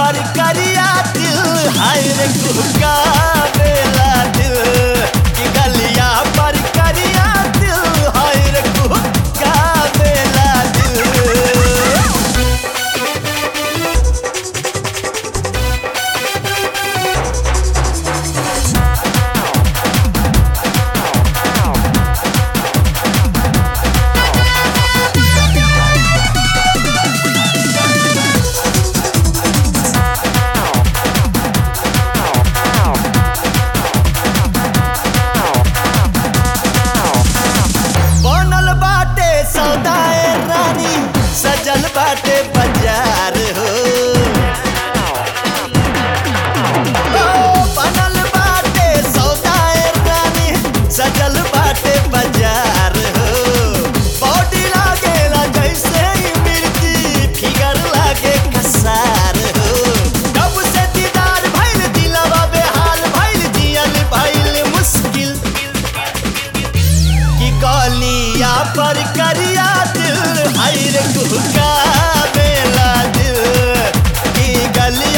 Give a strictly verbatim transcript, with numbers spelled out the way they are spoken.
पर करिया दिल हाय रे कुहका बेला दिल कि गलिया पर करिया दिल हाय रे कुहका बेला दिल। सौदाए रानी सजल बाटे बाजार हो, बनल बाटे सौदाए रानी सजल बाटे बाजार हो। बॉडी लागेला जैसे मिर्ची फिगर लागे कसार हो। कब से दीदार भइल दिलवा बेहाल भइल जियल भइल मुश्किल कि गलिया पर करिया दिल हाय रे कुहका बेला दिल कि गलिया